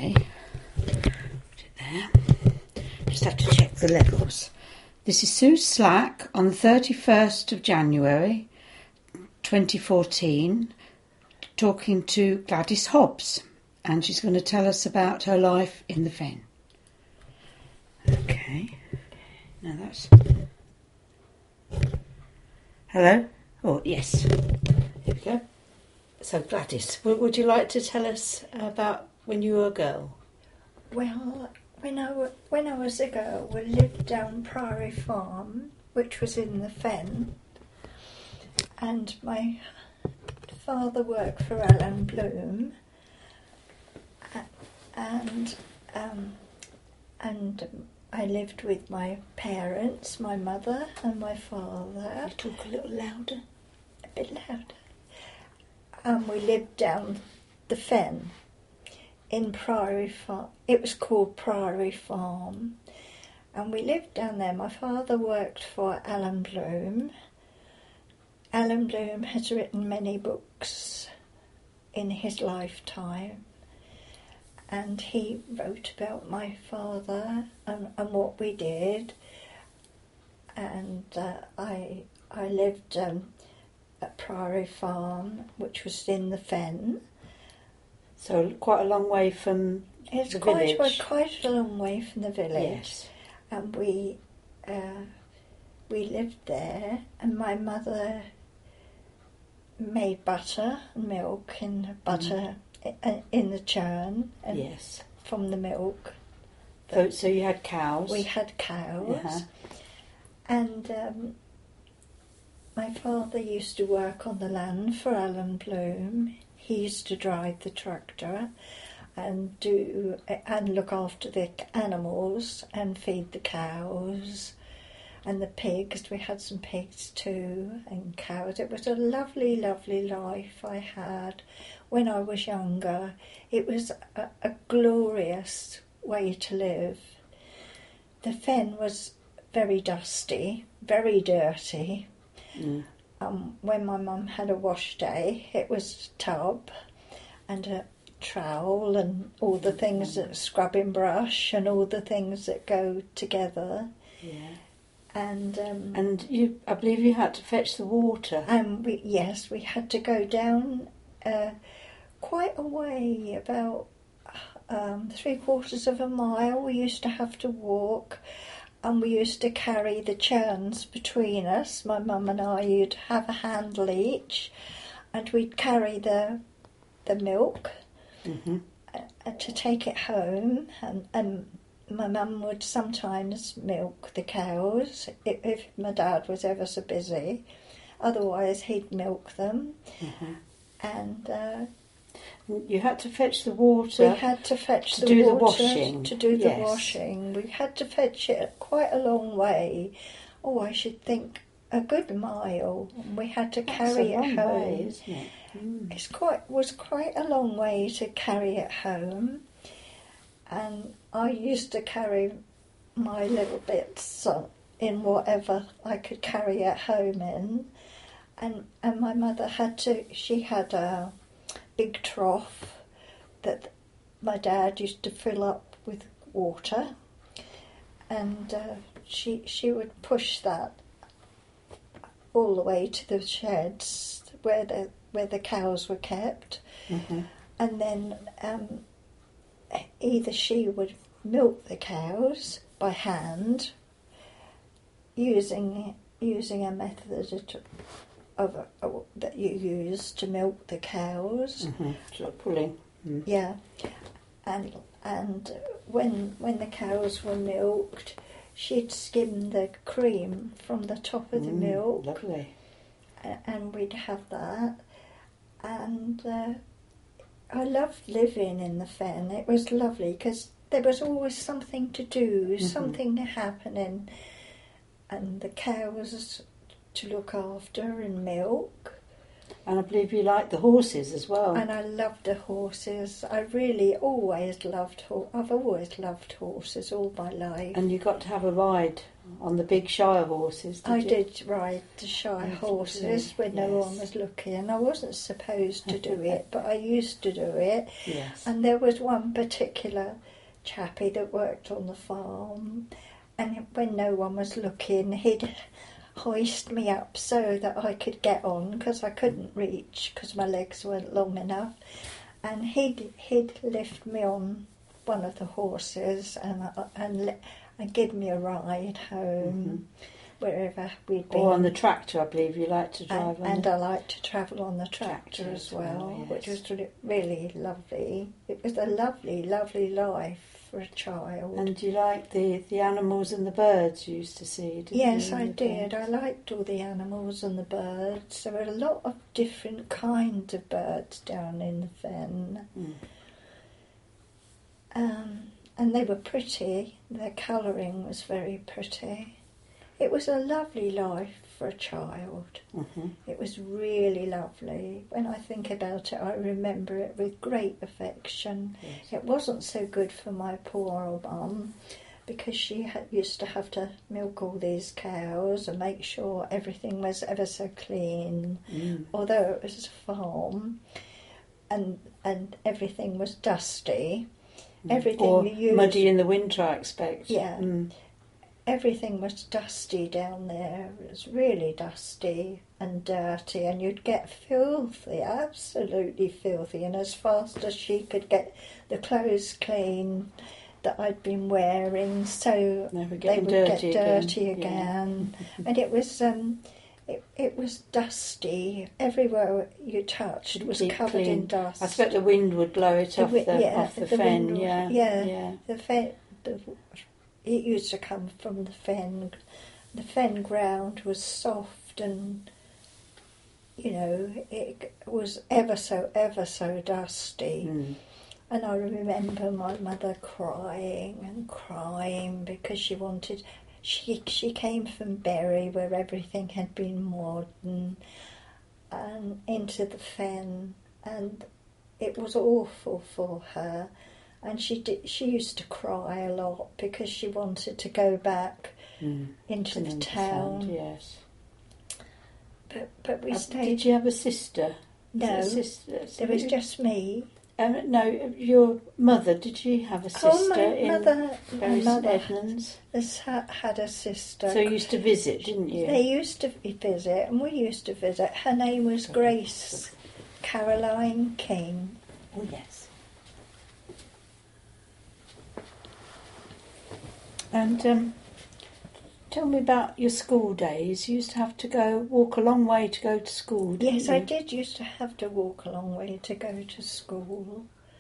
Okay. Put it there. Just have to check the levels. This is Sue Slack on the 31st of January 2014, talking to Gladys Hobbs, and she's going to tell us about her life in the Fen. Okay. Now that's... Hello? Oh, yes. Here we go. So Gladys, would you like to tell us about when you were a girl? Well, when I was a girl, we lived down Priory Farm, which was in the Fen, and my father worked for Alan Bloom, and I lived with my parents, my mother and my father. You talk a little louder. A bit louder. We lived down the Fen in Priory Farm. It was called Priory Farm, and we lived down there. My father worked for Alan Bloom. Alan Bloom has written many books in his lifetime, and he wrote about my father and what we did. And I lived at Priory Farm, which was in the Fen. So quite a long way from the village. It's quite a long way from the village. Yes. And we lived there, and my mother made butter and milk in the churn. And yes. From the milk. So you had cows? We had cows. Uh-huh. And my father used to work on the land for Alan Bloom. He used to drive the tractor and look after the animals and feed the cows and the pigs. We had some pigs too and cows. It was a lovely, lovely life I had when I was younger. It was a glorious way to live. The Fen was very dusty, very dirty. Mm. When my mum had a wash day, it was a tub and a trowel and all the things that scrubbing brush and all the things that go together. Yeah. And you, I believe you had to fetch the water. And we had to go down quite a way, about 3/4 of a mile. We used to have to walk. And we used to carry the churns between us. My mum and I, you'd have a handle each, and we'd carry the milk to take it home. And my mum would sometimes milk the cows if my dad was ever so busy. Otherwise, he'd milk them. Mm-hmm. And you had to fetch the water. We had to fetch to the do water the washing. To do the washing. We had to fetch it quite a long way. Oh, I should think a good mile. We had to carry it home. Way, isn't it? Mm. It was quite a long way to carry it home. And I used to carry my little bits in whatever I could carry it home in. And my mother had a big trough that my dad used to fill up with water, and she would push that all the way to the sheds where the cows were kept, and then either she would milk the cows by hand using a method that you use to milk the cows. So pulling. Mm. Yeah, and when the cows were milked, she'd skim the cream from the top of the milk. Lovely. And we'd have that. And I loved living in the Fen. It was lovely because there was always something to do, something happening, and the cows to look after and milk. And I believe you like the horses as well. And I loved the horses. I really always loved I've always loved horses all my life. And you got to have a ride on the big Shire horses, did you? I did ride the Shire horses when no Yes. one was looking. I wasn't supposed to do it, but I used to do it. Yes. And there was one particular chappie that worked on the farm, and when no one was looking, he'd hoist me up so that I could get on, because I couldn't reach because my legs weren't long enough, and he'd lift me on one of the horses and give me a ride home wherever we'd been. Or on the tractor, I believe you like to drive on. And I like to travel on the tractor as well, yes. which was really lovely. It was a lovely, lovely life for a child. And you liked the animals and the birds you used to see, didn't you? Yes, I in the did. birds? I liked all the animals and the birds. There were a lot of different kinds of birds down in the fen. And they were pretty. Their colouring was very pretty. It was a lovely life for a child. It was really lovely. When I think about it, I remember it with great affection. Yes. It wasn't so good for my poor old mum, because she used to have to milk all these cows and make sure everything was ever so clean, although it was a farm and everything was dusty. Everything Or you used, muddy in the winter, I expect. Yeah. Everything was dusty down there. It was really dusty and dirty, and you'd get filthy, absolutely filthy. And as fast as she could get the clothes clean that I'd been wearing, so They would get dirty dirty again. again. And it was dusty. Everywhere you touched was Deep covered clean. in dust. I expect the wind would blow it off the fen. wind would- Yeah. The fen. It used to come from the fen. The fen ground was soft, and it was ever so dusty. And I remember my mother crying and crying because she wanted. She came from Bury, where everything had been modern, and into the fen, and it was awful for her. And she used to cry a lot because she wanted to go back into the town. Yes. But we stayed. Did you have a sister? No, there was just me. No, your mother. Did she have a sister? Oh, my mother Edmonds. had a sister. So you used to visit, didn't you? They used to visit, and we used to visit. Her name was Grace Caroline King. Oh yes. And tell me about your school days. You used to have to walk a long way to go to school, didn't Yes, you? I did used to have to walk a long way to go to school.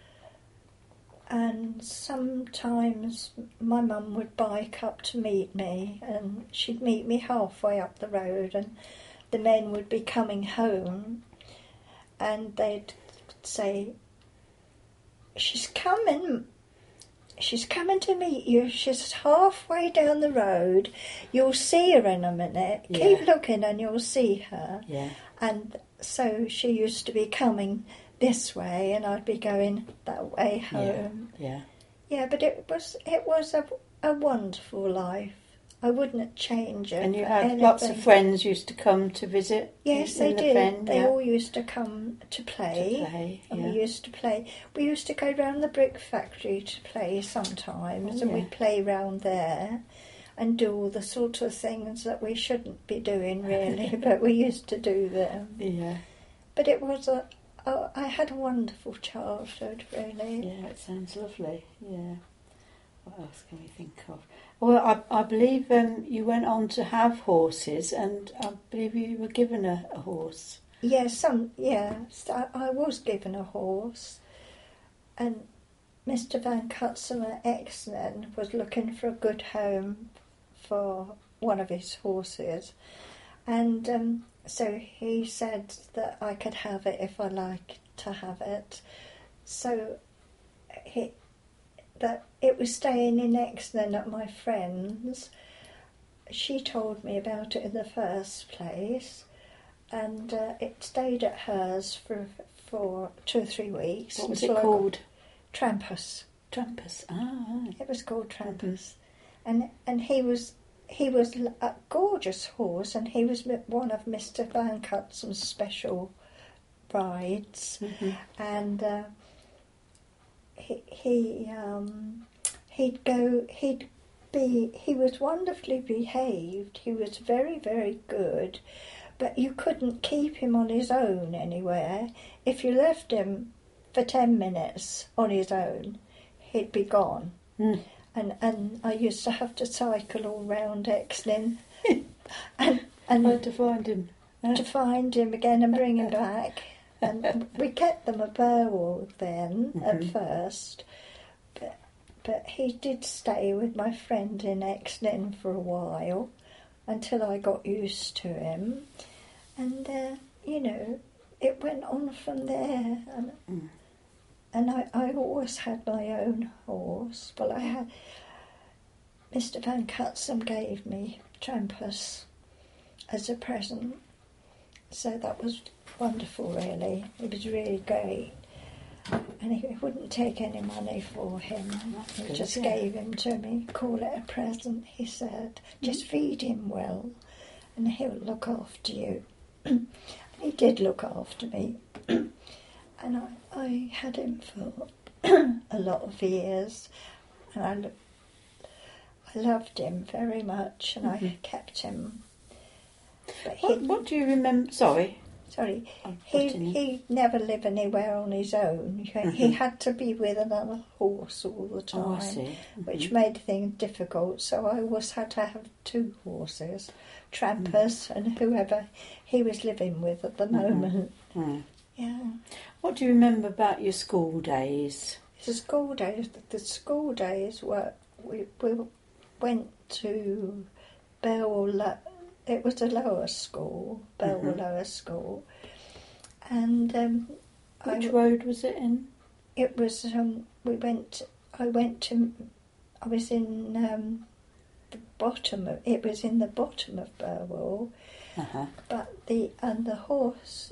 And sometimes my mum would bike up to meet me, and she'd meet me halfway up the road, and the men would be coming home, and they'd say, she's coming to meet you. She's halfway down the road. You'll see her in a minute. Yeah. Keep looking and you'll see her. Yeah. And so she used to be coming this way, and I'd be going that way home. Yeah. Yeah, but it was a wonderful life. I wouldn't change it. And you for had lots of anything. friends used to come to visit? Yes, in they the did. Fen, They yeah. all used to come to play. And yeah. we used to play. We used to go round the brick factory to play sometimes, and yeah. we'd play round there and do all the sort of things that we shouldn't be doing, really, but we used to do them. Yeah. But it was I had a wonderful childhood, really. Yeah, it sounds lovely. Yeah. What else can we think of? Well, I believe you went on to have horses, and I believe you were given a horse. Yes, I was given a horse, and Mr. Van Cutsum at Exnen was looking for a good home for one of his horses, and so he said that I could have it if I liked to have it. So that it was staying in Exnen at my friend's. She told me about it in the first place, and it stayed at hers for 2 or 3 weeks. What was it until I got- called? Trampus. Trampus. Ah, right. It was called Trampus, and he was a gorgeous horse, and he was one of Mr. Van Cutsam's special brides, and he was wonderfully behaved. He was very, very good, but you couldn't keep him on his own anywhere. If you left him for 10 minutes on his own, he'd be gone. And I used to have to cycle all round Exlin and Hard to find him. to find him again and bring him back. And we kept them at Burwell then at first, but he did stay with my friend in Exlin for a while until I got used to him, and it went on from there. And I always had my own horse. Well, I had Mr. Van Cutsam gave me Trampus as a present, so that was wonderful, really. It was really great. And he wouldn't take any money for him. That's He good, just yeah. gave him to me. Call it a present, he said. Just feed him well, and he'll look after you. And he did look after me. And I had him for a lot of years, and I loved him very much, and I kept him. But What do you remember? Sorry. he never lived anywhere on his own. He had to be with another horse all the time, Oh, I see. which made things difficult. So I always had to have 2 horses, Trampus and whoever he was living with at the moment. Yeah. What do you remember about your school days? The school days were, we went to Burwell. It was a lower school, Burwell Lower School, and Which road was it in? it was. I was in the bottom of. It was in the bottom of Burwell, but the horse,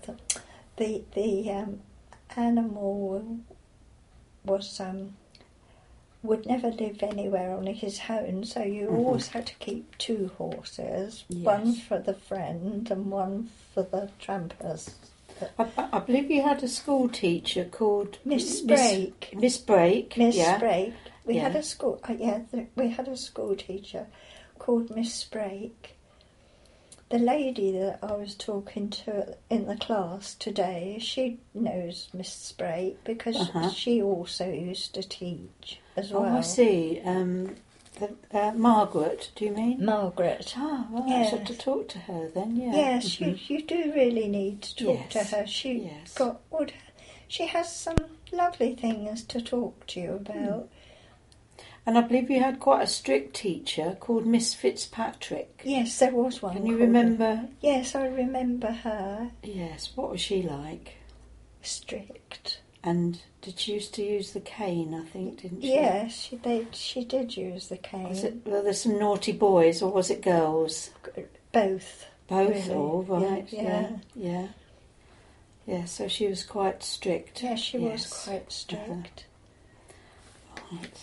the animal was would never live anywhere on his own, so you always had to keep 2 horses, one for the friend and one for the Trampus. I believe you had a school teacher called Miss Brake. Miss Brake. Miss yeah. Brake. We Yeah. had a school. We had a school teacher called Miss Brake. The lady that I was talking to in the class today, she knows Miss Brake because she also used to teach as well. Oh, I see. Margaret, do you mean? Margaret. Ah, well, I Yes. should have to talk to her then, yeah. Yes, you do really need to talk to Yes, her. She has some lovely things to talk to you about. And I believe you had quite a strict teacher called Miss Fitzpatrick. Yes, there was one. Can you called- remember? Yes, I remember her. Yes, what was she like? Strict. And did she used to use the cane, I think, didn't she? Yes, she did use the cane. Were there some naughty boys or was it girls? Both. Both, Really? all right. Yeah. Yeah, so she was quite strict. Yes, she was Yes. quite strict. Right.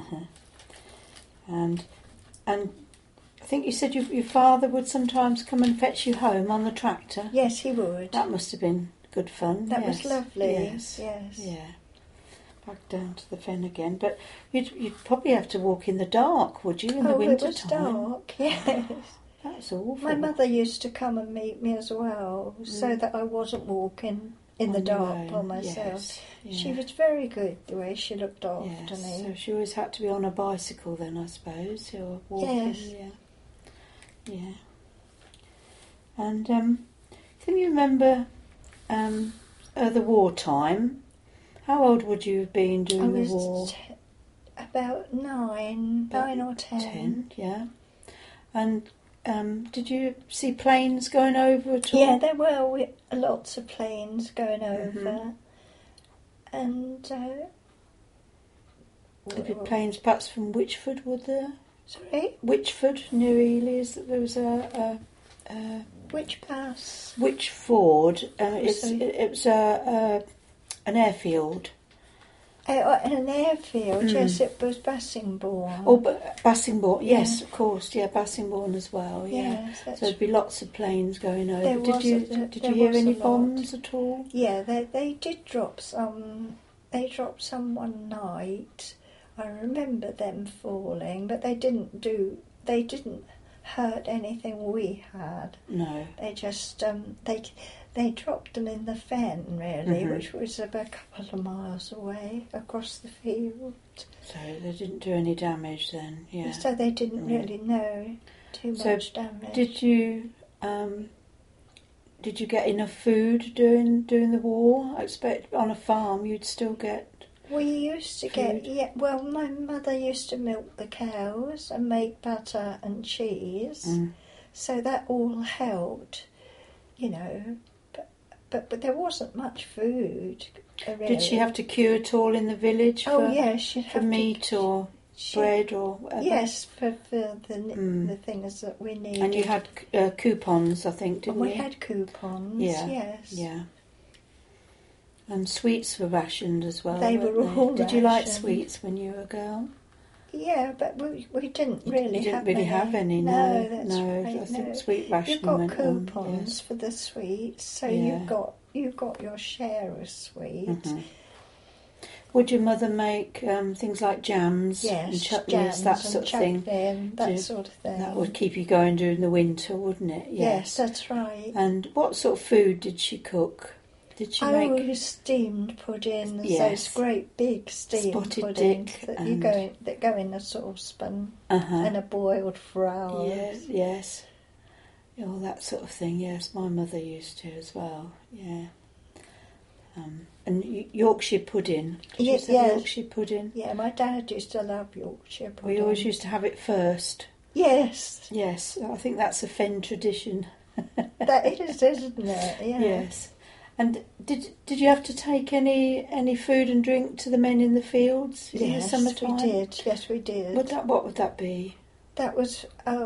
And I think you said your father would sometimes come and fetch you home on the tractor. Yes, he would. That must have been good fun. That yes. was lovely. Yes. Yes. Yeah. Back down to the fen again. But you'd probably have to walk in the dark, would you, in the winter it was time? dark. Yes. That's awful. My mother used to come and meet me as well, so that I wasn't walking in the On your dark own, by myself. yes, She yeah. was very good the way she looked after Yes, me. so she always had to be on a bicycle then, I suppose, or walking. Yes. Yeah. And can you remember the wartime? How old would you have been I during the was war? about 9 or 10. Yeah. And did you see planes going over at all? Yeah, there were lots of planes going over, and There'd be planes perhaps from Wychford, would there? sorry, Wychford, near Ely, is that there was a Which bus? Wychford. Sorry. It was an airfield. An airfield, yes, it was Bassingbourne. Oh, but Bassingbourne, yes, Yeah. of course, yeah, Bassingbourne as well, yeah. Yes, that's So there'd be lots of planes going over. There Did was you a- did there you hear was a any lot. bombs at all? Yeah, they did drop some. They dropped some one night. I remember them falling, but they didn't hurt anything we had. No. They just they dropped them in the fen, really, Mhm. which was about a couple of miles away across the field. So they didn't do any damage then, yeah. So they didn't really know too So much damage. Did you get enough food during the war? I expect on a farm you'd still get. We used to food. get, well, my mother used to milk the cows and make butter and cheese, so that all helped, you know, but there wasn't much food. Really. Did she have to queue at all in the village for, yes, she'd for have meat or bread or whatever? Yes, for the things that we needed. And you had coupons, I think, didn't we you? had coupons, Yeah, yes. yeah. And sweets were rationed as well. They weren't were all Did you like rationed. sweets when you were a girl? Yeah, but we didn't You really didn't have really many. have any, No, no. that's No, right. I think no. sweet ration You got went on, coupons for the sweets, so Yeah. you got your share of sweet. Mhm. Would your mother make things like jams Yes, and chutneys, jams that and sort of chutney thing? and that Do- sort of thing. That would keep you going during the winter, wouldn't it? Yes, that's right. And what sort of food did she cook? Did she make Steamed puddings, Yes. those great big steamed Spotted puddings dick that go in a saucepan Uh-huh. and a boiled fowl. Yes. All that sort of thing, yes. My mother used to as well, yeah. And Yorkshire pudding. Did you say Yes. Yorkshire pudding? Yeah, my dad used to love Yorkshire pudding. We always used to have it first. Yes, Yes, I think that's a Fen tradition. that is, isn't it? Yeah. Yes. And did you have to take any food and drink to the men in the fields in the Yes, summertime? we did. Yes, we did. What would that be? That was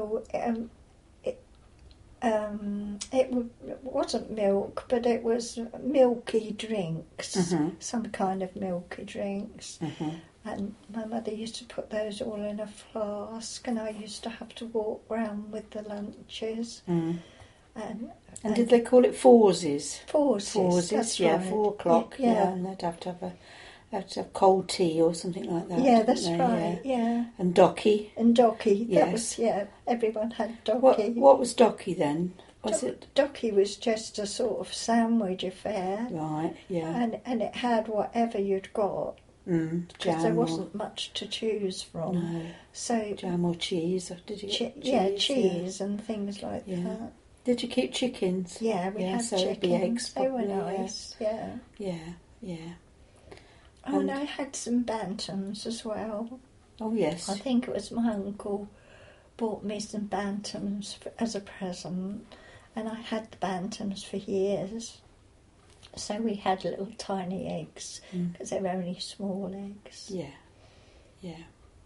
it wasn't milk, but it was milky drinks, Mhm. some kind of milky drinks. Mhm. And my mother used to put those all in a flask, and I used to have to walk round with the lunches. Mm. And did they call it Forses? Forses, that's yeah, right. 4 o'clock. Yeah. And they'd have to have cold tea or something like that. Yeah, didn't that's they? right. Yeah. And docky. And docky. That Yes. was everyone had docky. What was docky then? Was it Docky was just a sort of sandwich affair, right? Yeah. and it had whatever you'd got, because there Jam wasn't much to choose or from. no So jam or cheese? Or did you get cheese and things like Yeah. that. Did you keep chickens? Yeah, we had so chickens. it'd be eggs. They were probably, nice. Yeah. Yeah. Oh, And- and I had some bantams as well. Oh yes. I think it was my uncle bought me some bantams as a present, and I had the bantams for years. So we had little tiny eggs, because they were only small eggs. Yeah.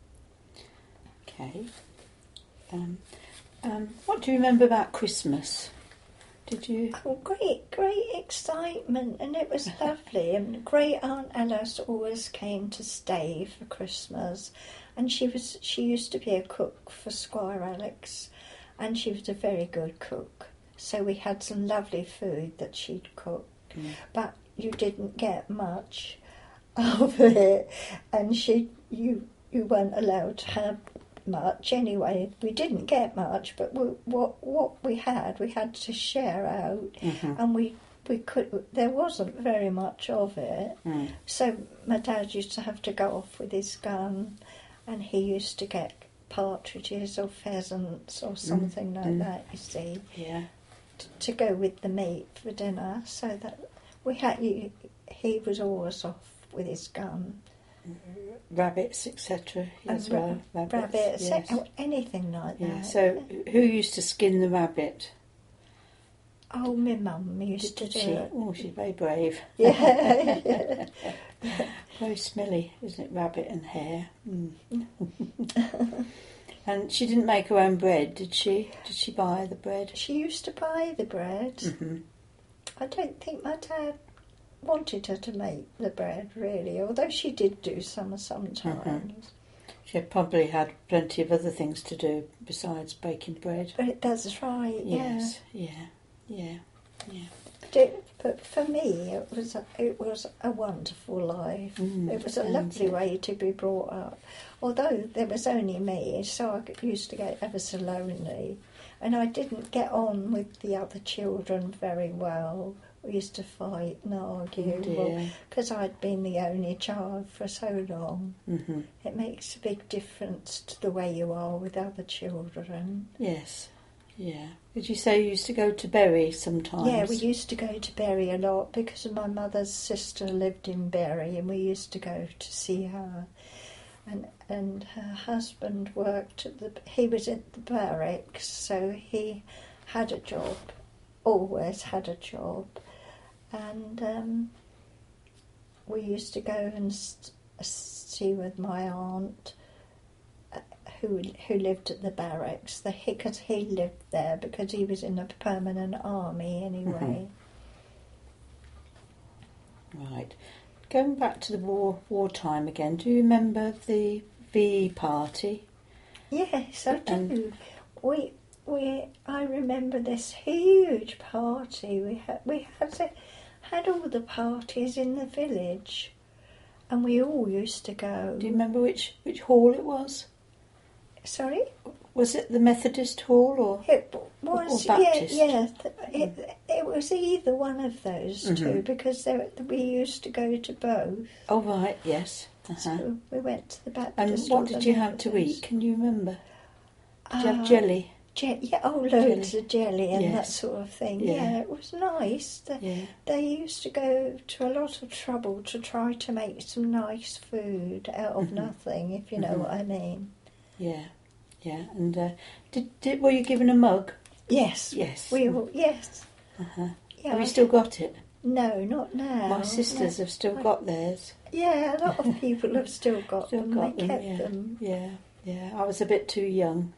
Okay. What do you remember about Christmas? Did you? Oh, great excitement, and it was lovely. And Great Aunt Alice always came to stay for Christmas, and she used to be a cook for Squire Alex, and she was a very good cook. So we had some lovely food that she'd cook, but you didn't get much of it, and you weren't allowed to have much anyway. We didn't get much, but what we had to share out, and we could. There wasn't very much of it, so my dad used to have to go off with his gun, and he used to get partridges or pheasants or something like that. You see, to go with the meat for dinner, so that we had. He was always off with his gun. Rabbits, etc. as well. Rabbits, yes. anything like that. So, who used to skin the rabbit? Oh, my mum used to do she? it. Oh, she's very brave. Yeah. Very smelly, isn't it? Rabbit and hare. And she didn't make her own bread, did she? Did she buy the bread? She used to buy the bread. Mm-hmm. I don't think my dad wanted her to make the bread, really, although she did do sometimes. Mm-hmm. She probably had plenty of other things to do besides baking bread. But that's right, Yes, yeah. But for me, it was a wonderful life. It was a lovely way to be brought up. Although there was only me, so I used to get ever so lonely. And I didn't get on with the other children very well. We used to fight and argue because I'd been the only child for so long. Mm-hmm. It makes a big difference to the way you are with other children. Yes, yeah. Did you say you used to go to Bury sometimes? Yeah, we used to go to Bury a lot because my mother's sister lived in Bury, and we used to go to see her. And her husband worked he was at the barracks, so he had a job, always had a job. And we used to go and see with my aunt, who lived at the barracks, because he lived there because he was in a permanent army anyway. Mm-hmm. Right. Going back to the wartime again, do you remember the VE party? Yes, I do. I remember this huge party. We had all the parties in the village, and we all used to go. Do you remember which hall it was? Sorry? Was it the Methodist hall or it was? or Baptist? It was either one of those two because we used to go to both. Oh right, yes. So we went to the Baptist. And what did you have to eat? Can you remember? Did you have jelly? Loads of jelly and that Yes. sort of thing. Yeah. Yeah, it was nice. They used to go to a lot of trouble to try to make some nice food out of nothing, if you know what I mean. Yeah, yeah. And were you given a mug? Yes. Yes. Yes. Yeah, have you still got it? No, not now. My sisters have still got theirs. Yeah, a lot of people have still got them. They kept yeah. them. Yeah, yeah. I was a bit too young.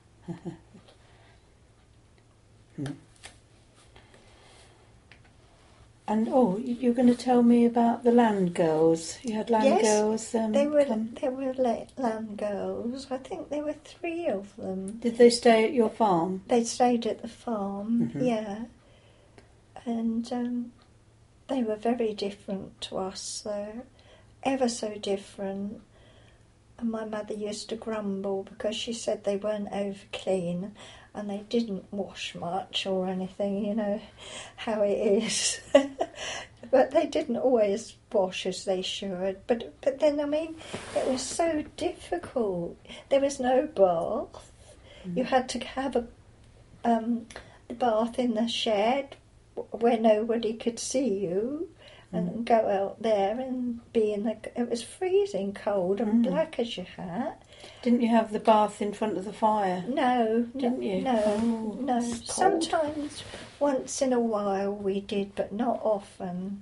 And you were going to tell me about the land girls. You had land girls. They were land girls. I think there were 3 of them. Did they stay at your farm? They stayed at the farm. Yeah, and they were very different to us, though, ever so different. And my mother used to grumble because she said they weren't over clean and they didn't wash much or anything, you know how it is. But they didn't always wash as they should. But then, I mean, it was so difficult. There was no bath. You had to have the bath in the shed where nobody could see you. And go out there and be in it was freezing cold and black as your hat. Didn't you have the bath in front of the fire? No, didn't you? No. Sometimes, once in a while, we did, but not often.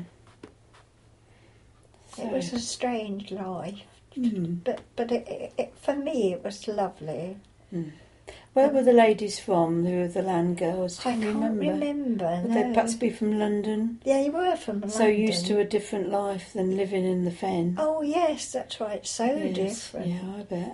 It was a strange life, but it for me it was lovely. Where were the ladies from? Who were the land girls? I can't remember. Would they perhaps be from London? Yeah, you were from London. So used to a different life than living in the fen. Oh yes, that's right. So different. Yeah, I bet.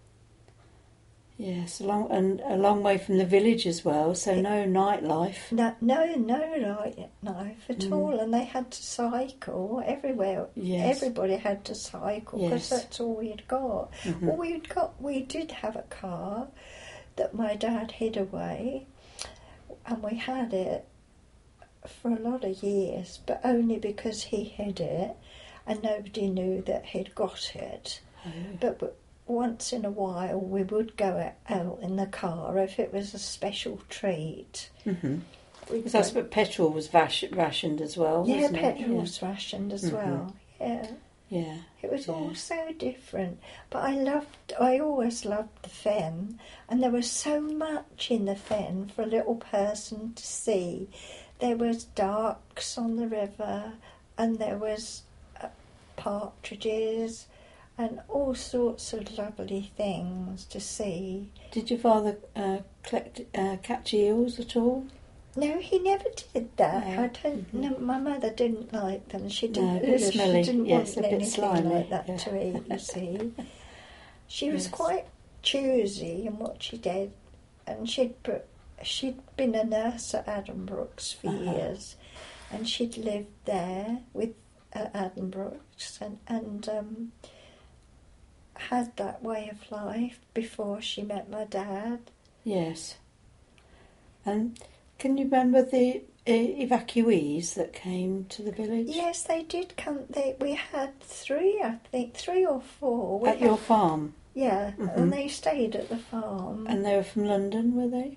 Yes, a long way from the village as well. So no nightlife. No nightlife at all. And they had to cycle everywhere. Yes. Everybody had to cycle because that's all we'd got. Well, we did have a car that my dad hid away, and we had it for a lot of years, but only because he hid it and nobody knew that he'd got it. But once in a while we would go out in the car if it was a special treat. Because I suppose petrol was rationed as well, wasn't it? Petrol was rationed as well, Yeah. It was all so different, but I always loved the fen, and there was so much in the fen for a little person to see. There was ducks on the river, and there was partridges, and all sorts of lovely things to see. Did your father catch eels at all? No, he never did that. No. I don't. No, my mother didn't like them. She No, didn't. a bit smelly. She didn't Yes, want a bit anything slimy, like that yeah. to eat. You see, she was Yes. quite choosy in what she did, and she'd been a nurse at Addenbrooke's for years, and she'd lived there with Addenbrooke's and had that way of life before she met my dad. Yes. And can you remember the evacuees that came to the village? Yes, they did come. We had three, I think, 3 or 4. At your farm? Yeah, Mhm. and they stayed at the farm. And they were from London, were they?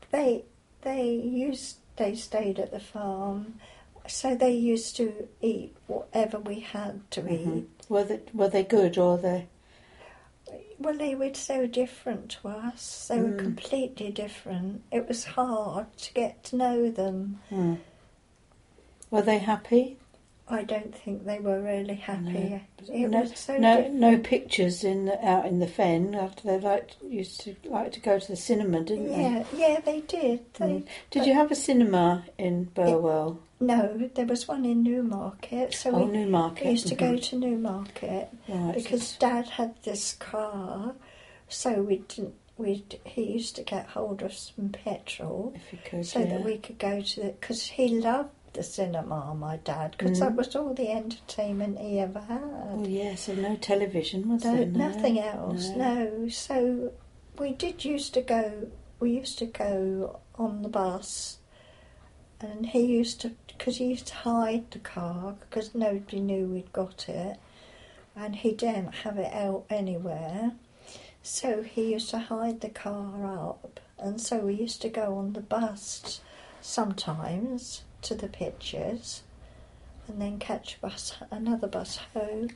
They stayed at the farm, so they used to eat whatever we had to eat. Were they good, or they? Well, they were so different to us. They were completely different. It was hard to get to know them. Were they happy? I don't think they were really happy. No. It was so No different. pictures out in the fen. They used to like to go to the cinema, didn't they? Yeah, they did. Did you have a cinema in Burwell? No, there was one in Newmarket. So Newmarket. we used to go to Newmarket Right. because Dad had this car, so he used to get hold of some petrol If you could, so that we could go to because he loved the cinema, my dad, because that was all the entertainment he ever had. Oh yes, and no television, was there? No, nothing else. No. So we used to go on the bus, and he used to hide the car because nobody knew we'd got it, and he didn't have it out anywhere. So he used to hide the car up, and so we used to go on the bus sometimes to the pictures, and then catch another bus home.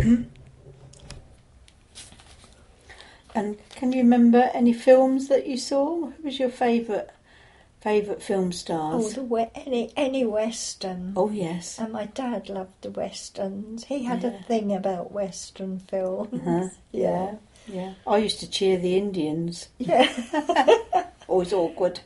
And can you remember any films that you saw? Who was your favourite film stars? Any western. Oh yes. And my dad loved the westerns. He had a thing about western films. Yeah. I used to cheer the Indians. Yeah. Always awkward.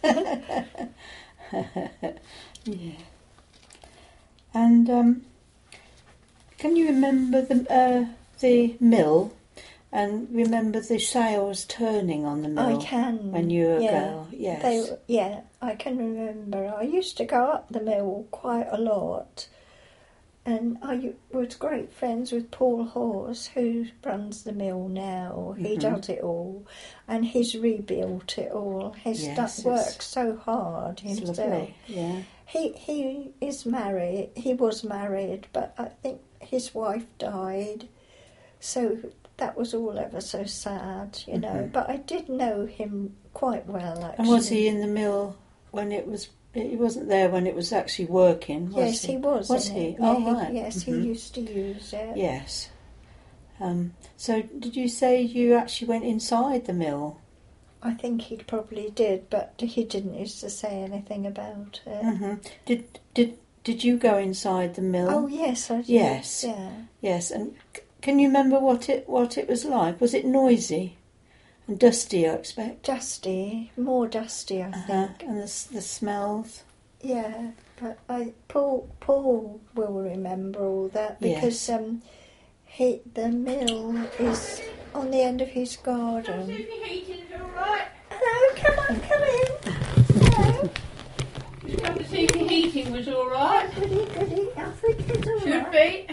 Yeah. And can you remember the mill? And remember the sails turning on the mill? I can. When you were a girl, yes. I can remember. I used to go up the mill quite a lot. And I was great friends with Paul Horse, who runs the mill now. He does it all. And he's rebuilt it all. He's worked so hard himself. Lovely. Yeah. He is married. He was married, but I think his wife died. So that was all ever so sad, you know. But I did know him quite well, actually. And was he in the mill when it was... He wasn't there when it was actually working, was he? Yes, he was. Was he? Yeah, Oh, right. Yes, he used to use it. Yes. So did you say you actually went inside the mill? I think he probably did, but he didn't used to say anything about it. Did you go inside the mill? Oh, yes, I did. Yes. Yeah. Yes, and can you remember what it was like? Was it noisy and dusty, I expect? Dusty, more dusty, I think. And the smells? Yeah, but Paul will remember all that because the mill is on the end of his garden. The heating's all right. Hello, come in. Hello. Just have to see if the heating was all right. Goody, I think it's all Should right. be.